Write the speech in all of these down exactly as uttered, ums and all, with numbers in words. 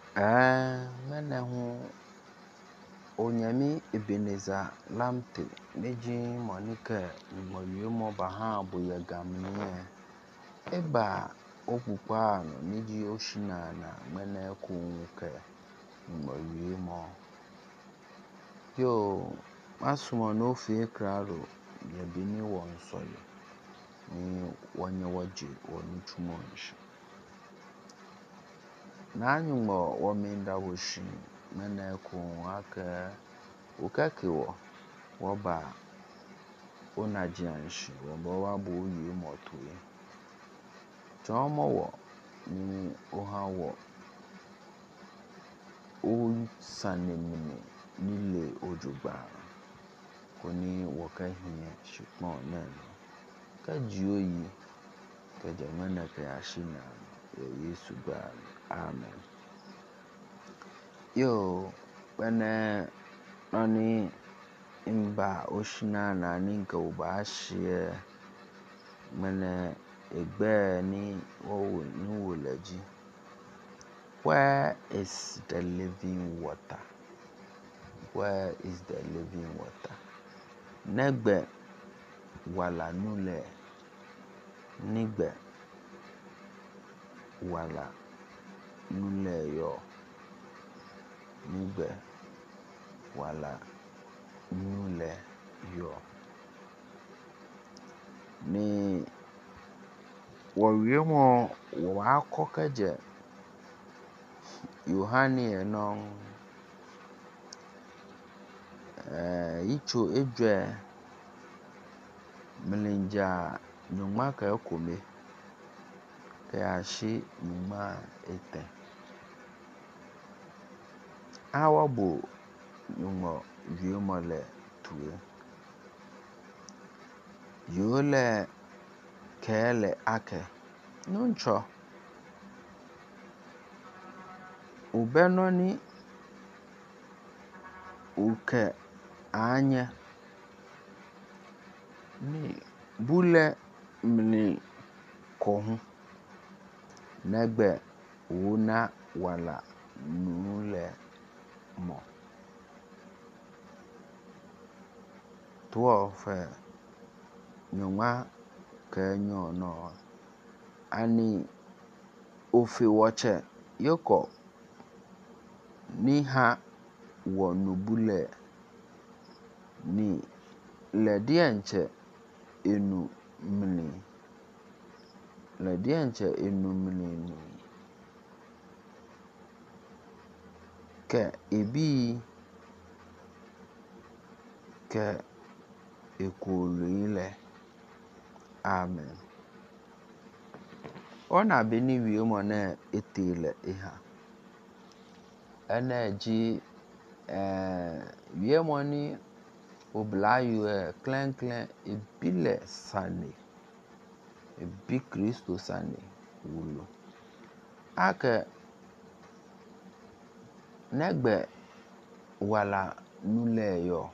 Ah, mene ho Onyame Ebenezer Lamte neji Monica Moyumo Bahabo Yagamne Eba okukwa no neji Oshina na mene kunke Moyumo Yo Masumo no fe kraro yabini wonsoye ni wanye waje wonu tumonshi na nyumo waminda woshi mene kun aka ukakiwo woba onajianshi wobo wabo yi motoye chomo wo ni ohawo o sanemune nile ojugba koni wakahiye shipon neno kajioyi kajamana kayashina ya Yesu ba amen. Yo bene nani imba oshina na ninka ubashie mene egbe ni owo ni wolaji. Where is the living water? Where is the living water? Negbe wala nule nigbe wala nule yo nigbe wala nule yo ni wawemo wakokeje Yohani enon eh icho ejwe melinja nyuma ka ekome kayashi nyuma ete awabo nyuma viomole tuwe yole kele ake nuncho ubenoni uke anya ni bule mni kohu negbe una wala nule mo tuo fe nyuma kenyo no ani ofe woche yoko ni ha wonubule ni ledienche enu mni ledienche enu mni ni ke ebi ke ekulile amen. Ona beni wiemo na etile iha ene ji eh wiemo ni oblayo e klen klen ebile sane ebi Kristo sane wulo ake negbe wala nule yo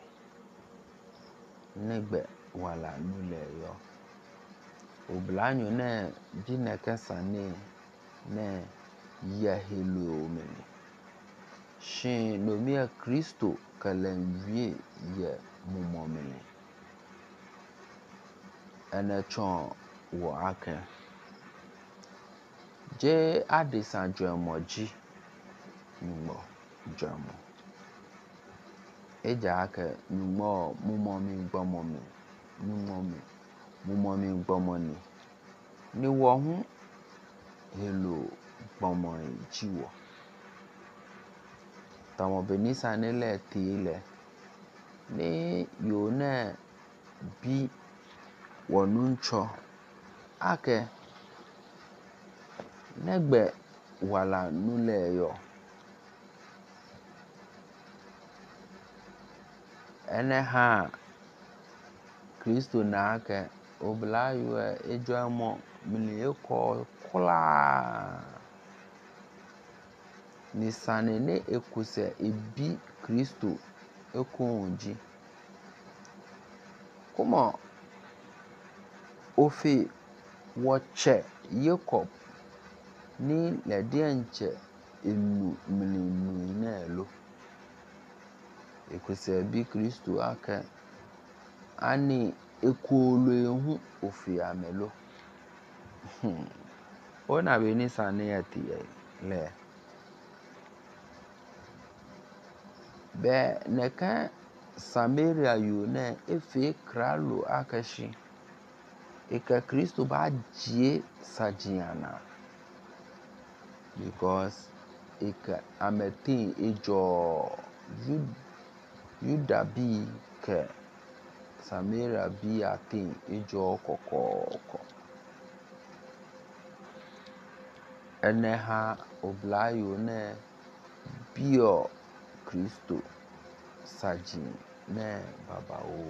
negbe wala nule yo oblanyo ne jineke sane ne yahelo meni shin nomia Kristo kalenwie ye mumomeni ene chon wo ake je adisa jomoji nyumo jomo eja ake nyumo mumomi gbomomi nyumomi mumomi gbomoni ni wo hu hello gbomo jiwo tamo benisa nile tile ni yone bi wonuncho ake negbe wala nule yo ene ha Kristo na ake oblayo ejomo mili eko kula ni sane ne ekuse ebi Kristo ekonji kuma ofe woche Jacob ni ledienche enu mlinu inelo ekusebi Kristo aka ani ekolo ehu ofiamelo hmm ona beni sane yati le be neka Samaria yo na efe kralo akashi eka Kristo ba jie sajiana because eka ametin ejo Yuda bi ke Samaria bi atin ejo kokoko ene ha oblayo ne bio Kristo sajin ne baba o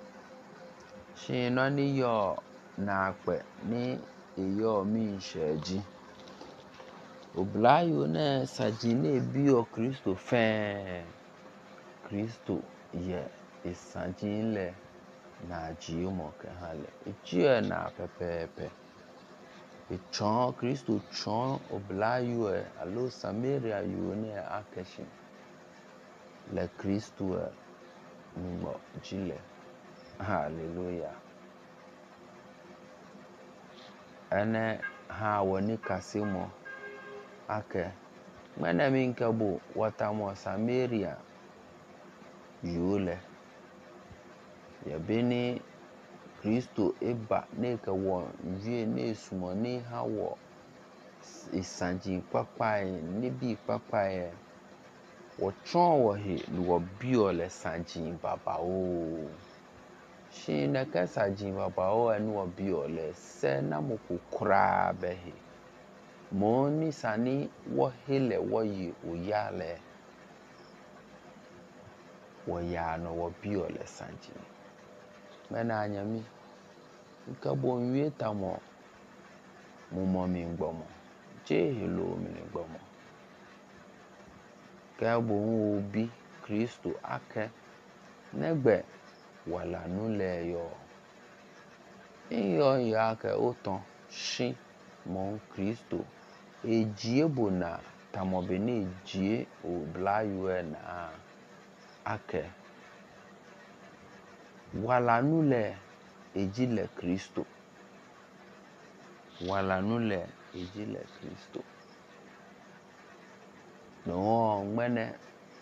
shino ni yo na pe ni eyo mi sheji oblayo ne sajin ne bio Kristo fe Kristo ye isajin le na jimo ke hale ejie na pepepe echon Kristo chon oblayo e alo Samaria yo ne akeshi le Kristo e mo jile hallelujah ene ha woni kasimo ake mena minkabo watamo Samaria yole yabeni Kristo eba neka wo vie ne sumo ni hawo isanjin papaye ni bi papaye wo tron wo he wo bio le sanjin baba o shi na ka sanjin baba o enu wo bio le se na mukukura behe mo ni sani wo hele wo yi oyale wo ya no wo bio le sanjin mena anyami nkabo nwie tamo mo mo mi ngbomo je hello mi ngbomo kabo obi Kristo ake negbe wala nule yo iyo ya ke oton shi mo Kristo ejie bona tamobe ne ejie oblayo na ake wala nule ejile Kristo wala nule ejile Kristo no ngmene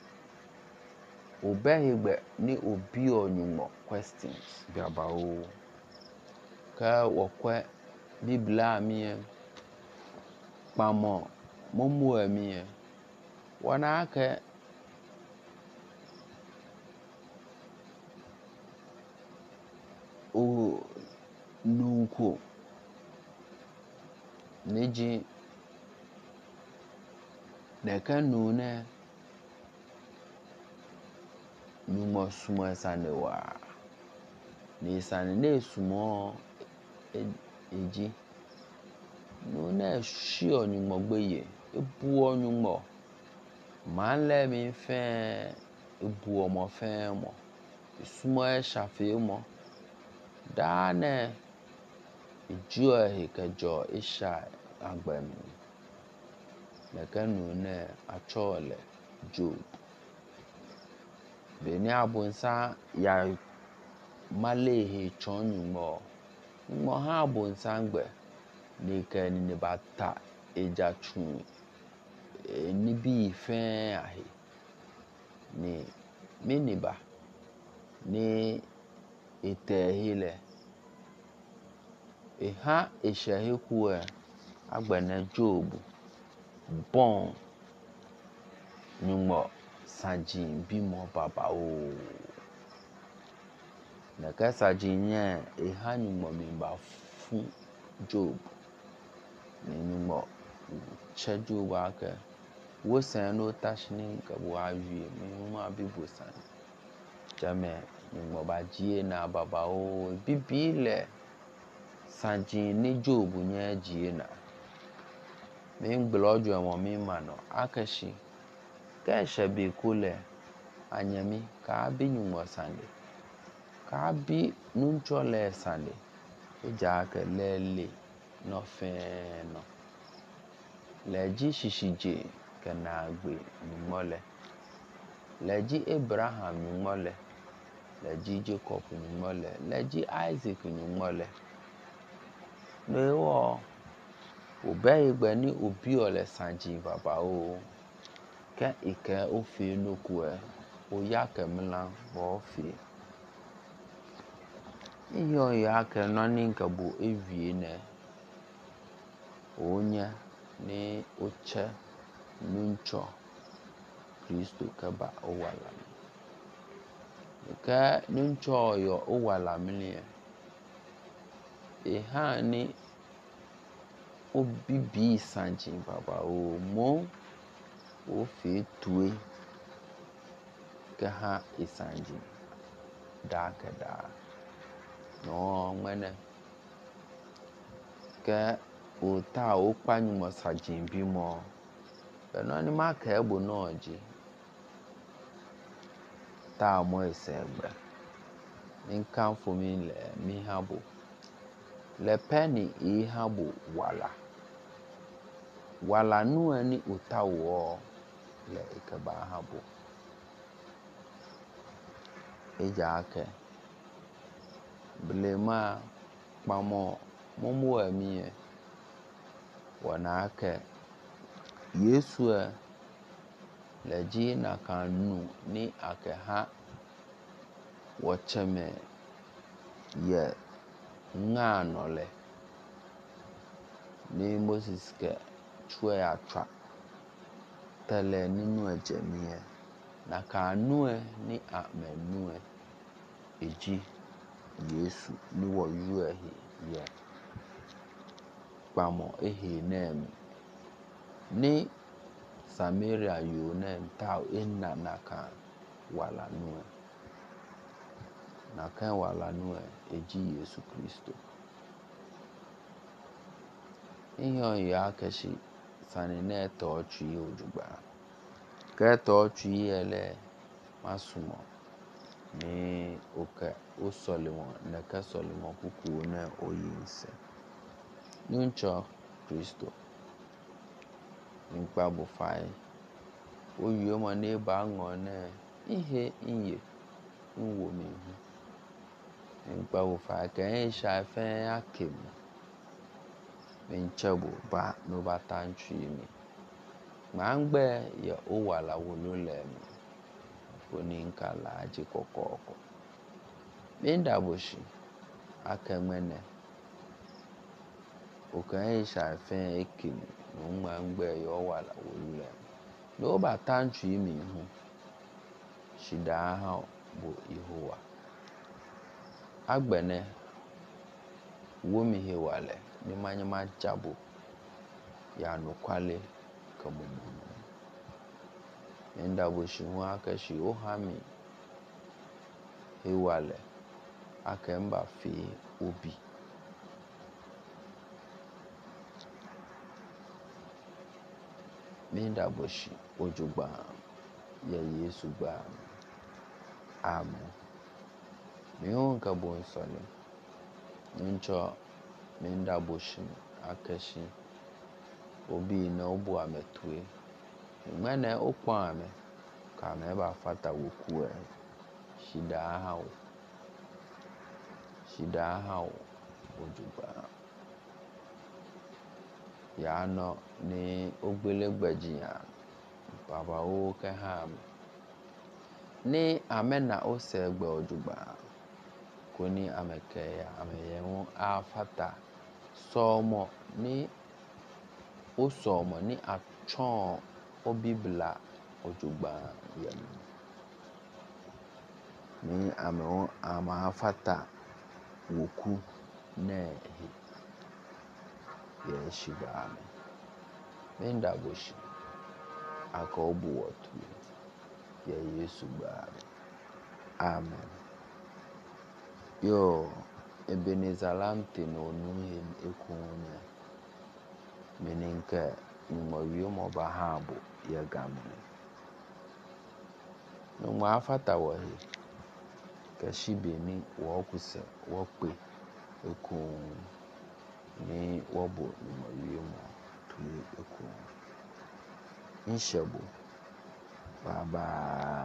obehigbe ni obi onyumo questions biaba o ka wokwe biblia mi pamo momu ami wana ake o nuko neji neka nune numo sumo sane wa ni sane ne sumo eji nune shi onyumo gbeye ebu onyumo manle mi fe ebu omo fe mo sumo e shafe mo dane ijo he kejo isha agbem neka nune achole Job beni abunsa ya malehe chonyumo mo ha abunsa ngbe ni ke ni bata eja chun ni bi fe ahe ni miniba ni etehile eha esheheku e agbene Job bon nyumo sajin bimo baba o na ka sajin ye eha nyumo mimba fu Job ni nyumo che Job ake wo san no tashini ka bo awie mi ma bibo san jame nyumo ba jie na baba o bibile sajin ni Job nye jie na mi ngblojo mo mi mano akashi ka shebe kule anyami ka bi nyumo sande ka bi nunchole sande eja ke lele no fe no leji shishije kenagbe nyumole leji Abraham nyumole leji Jacob nyumole leji Isaac nyumole newo obe igbe ni obi ole sanji baba o ke ike ofi nokue o ya ke mla bo fi iyo ya ke noni nke bu evie ne onya ni oche nuncho Kristo keba owala ke nuncho yo owala mlie e ha ni obibi sanji baba o mo o fi tue ke ha isanji da ke da no mene ke o ta o panyu mo sanji bi mo ke no ni ma ke bo no ji ta mo isegbe nkan fo mi le mi habo le penny e habo wala wala nu ani utawo le ikeba habo eja ke blema pamo momo emi e wana ke Yesu e leji na kanu ni ake ha wocheme ye ngano le ni Moses ke chue atwa tele ninu ejemie na kanu e ni amenu e eji Yesu ni wo yu ehi ye pamo ehi nem ni Samaria yo nem ta enna naka wala nu na kan wala nu eji Yesu Kristo iyo ya keshi sani ne to twi ojugba ke to twi ele masumo ni oke o solimo na ka solimo kuku na oyinse nuncho Kristo nkpa bo fai o yo mo ne ba ngone ihe inye nwo mi hu nkpa bo fai ke sha fe akem menchebo ba no batantwi mi mangbe ye o wala wolo le mi oni nkala aji kokoko minda boshi akemene o kan sha fe ekim no mangbe ye o wala wolo le no batantwi mi hu shida ha bo Yehowa agbene wo mi he wale ni manyama jabo ya no kwale kamumu enda bo shi hu aka shi o ha mi he wale aka mba fi obi minda bo shi ojugba ya Yesu gba amen mi hon ka bon sole ncho minda bo shi aka shi obi na obu ametue ngene okwa ame ka me ba fata woku e shida ha o shida ha o ojugba ya no ni ogbelegbeji ya baba o ke ha ni amena o se gbe ojugba ko ni ameke ya ameye won afata somo ni o somo ni atchon o bibla ojugba yem ni ame ama afata woku ne he ye shiba ame minda boshi aka obu wotu ye Yesu gba amen yo ebenezalante no nuhe ekunya meninke mo wiyo mo ba habo ye gamne no ma afata wo he ke shibeni wo kuse wo pe ekun ni wo bo mo wiyo mo tu ekun nhyɛ bɔ. Bye bye.